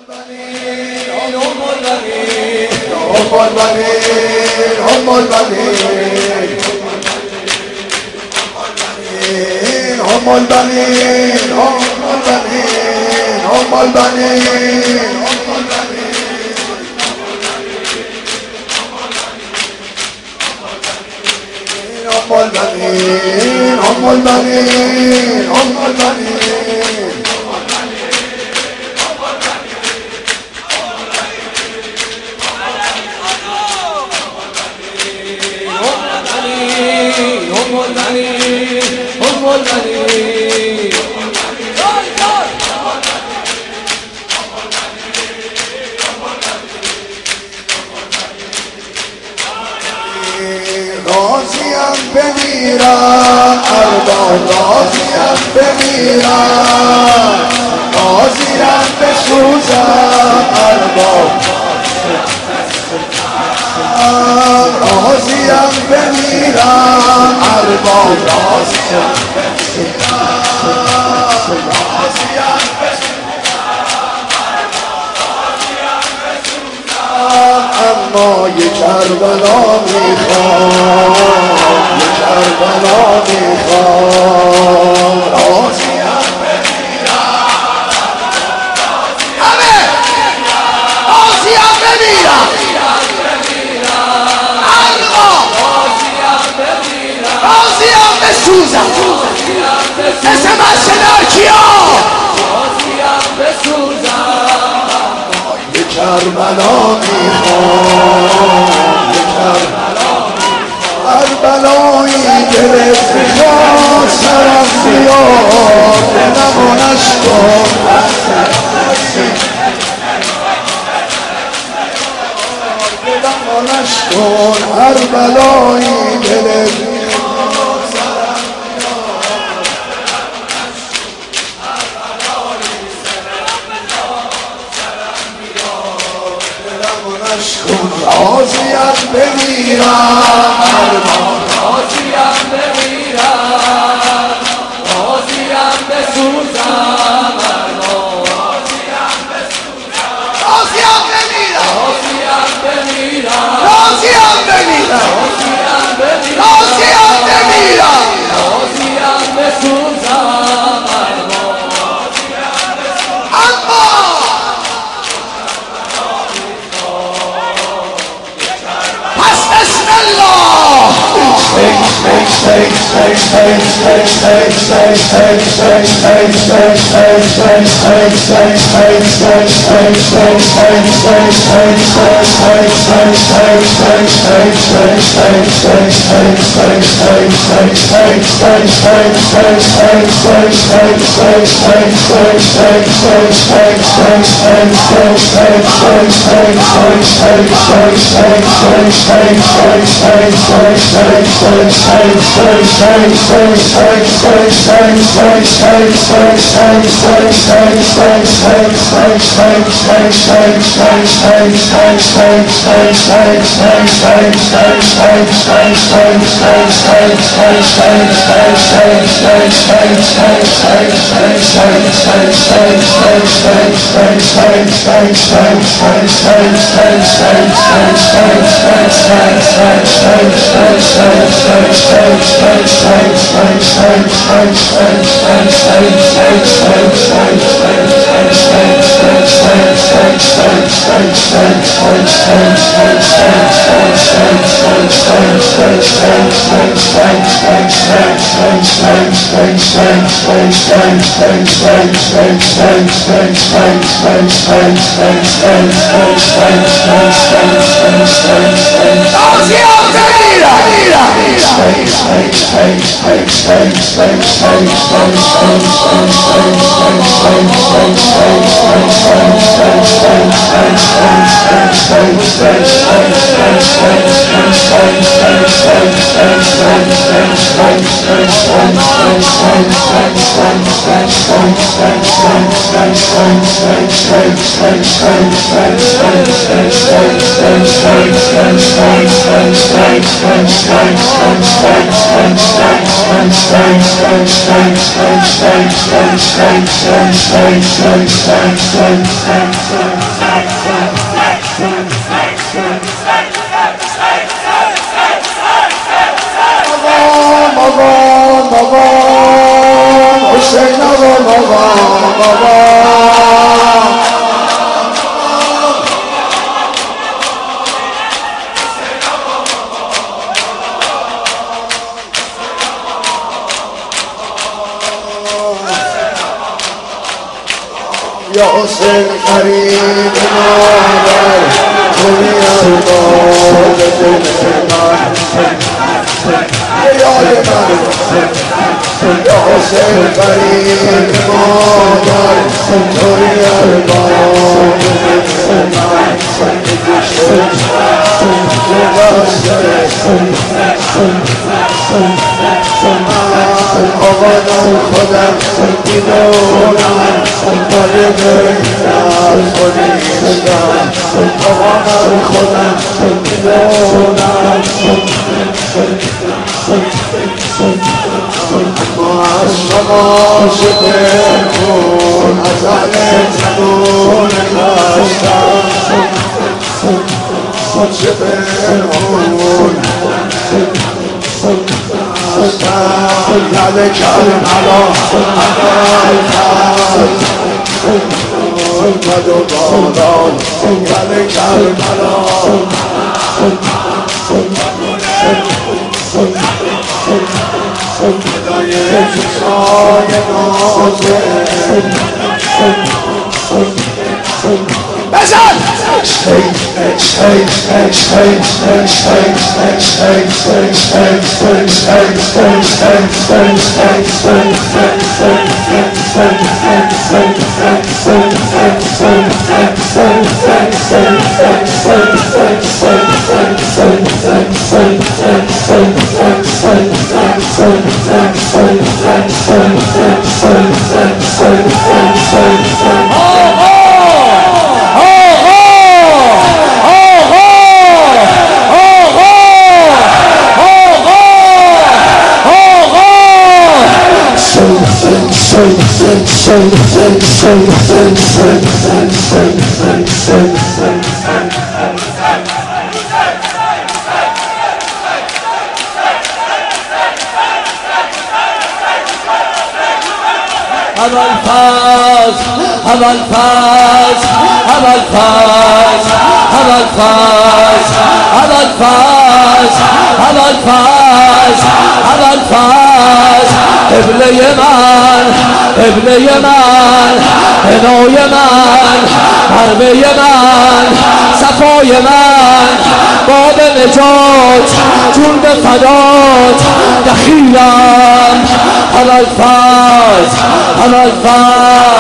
راضیم بمیرم ارباب راضیم بمیرم راضیم بسوزم ارباب راضیم بمیرم ارباب راضیم اما یک کربلا میخوام یک کربلا میخوام راضیم بمیرم همه راضیم بمیرم راضیم بسوزم مثل مسلکیا راضیم بسوزم یک کربلا میخوام یک کربلایی گرفت میخواد سرم بیاد دلمونش کن دلمونش کن هر بلایی گرفت میخواد سرم راضیم بمیرم راضیم بمیرم راضیم بسوزم راضیم بمیرم راضیم بمیرم راضیم بمیرم راضیم بسوزم اما بسم الله یا حسین قریب مادر توی الباب دل من یاد من یا حسین قریب مادر توی الباب دل من آقادم خودم میدونم باری بگیرم خودیستم آقادم خودم میدونم اما از شما شکرمون از اهل تنون کشتم شکرمون یاد کربلا اول اومد و باران یاد کربلا صدای چشای نازه بزن قبله من هدای من حربه من صفای من باب نجات جون به فدات دخیلم علالفاز